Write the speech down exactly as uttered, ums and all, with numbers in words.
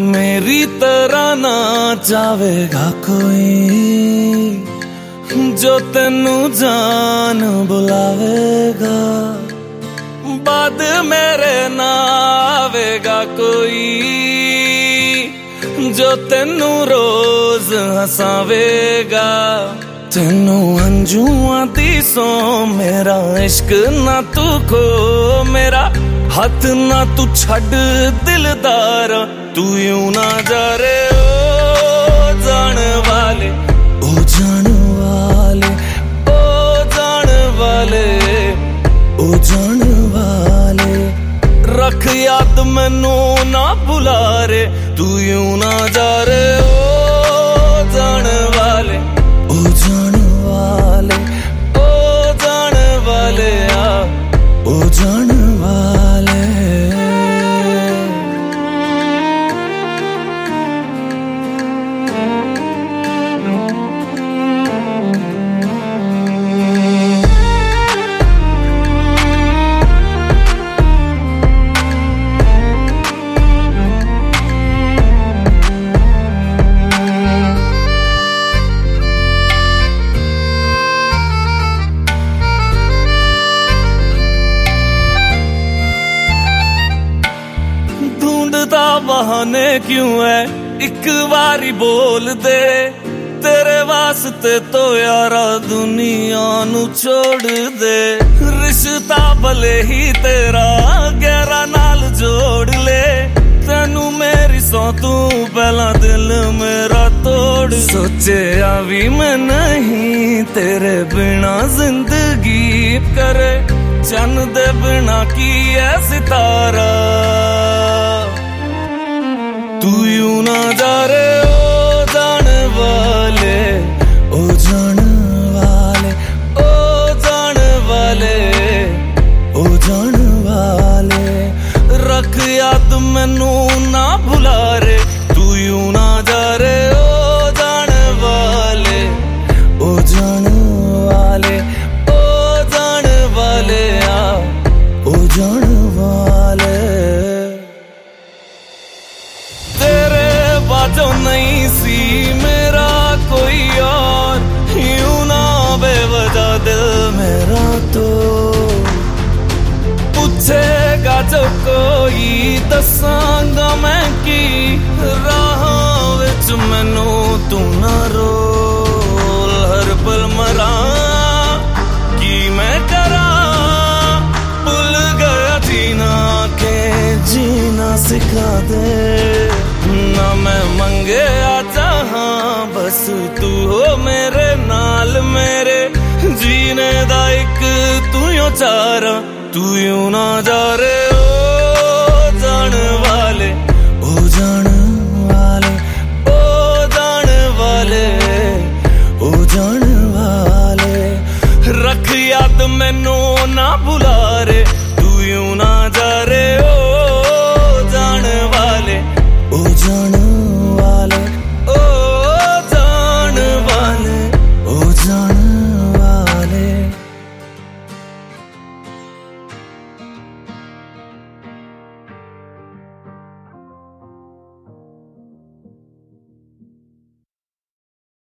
मेरी तरह ना चावेगा कोई जो तेनू जान बुलावेगा, बाद मेरे ना आवेगा कोई जो तेनू रोज हसावेगा। तेनू अंजुआं दी सौ मेरा इश्क ना तू खो, मेरा हाथ ना तू छड़ दिलदारा, तू यूं ना जा रे ओ जान वाले, ओ जान वाले, ओ जान वाले, ओ जान वाले। रख याद मैनू ना भुला रे, तू यूं ना जा रे ओ जान वाले, ओ जान वाले, ओ जान वाले आ, ओ जान वाले। बहाने क्यों है एक बारी बोल दे, तेरे वास्ते तो यारा दुनिया नू छोड़ दे। रिश्ता भले ही तेरा गहरा नाल जोड़ ले, तेनू मेरी सौ तू पहला दिल मेरा तोड़। सोचे भी मैं नहीं तेरे बिना जिंदगी करे, चन दे बिना की है सितारा, तू यूं ना जा रे ओ जान वाले, ओ जान वाले, ओ जान वाले, ओ जान वाले। रख याद मैनू ना भुला रे, तू यूं ना जा रे ओ जान वाले, ओ जान वाले, ओ जान वाले आ, ओ जान वाले। जो नहीं सी मेरा कोई और, यूं ना बेवजह दिल मेरा तो पूछेगा जो कोई, दसांगा मैं की राहों विच मैनू तू ना रोल। हर पल मरा की मैं करा, भुल गया जीना के जीना सिखा दे, ना मैं मंगे आ जहां बस तू हो मेरे नाल, मेरे जीने दा एक तू यो चारा, तू यूं ना जा रे ओ जान वाले, ओ जान वाले, ओ जान वाले, ओ जान वाले। रख याद मैनू ना भुला रे, तू यूं ना जा रे ओ जान वाले, ओ जान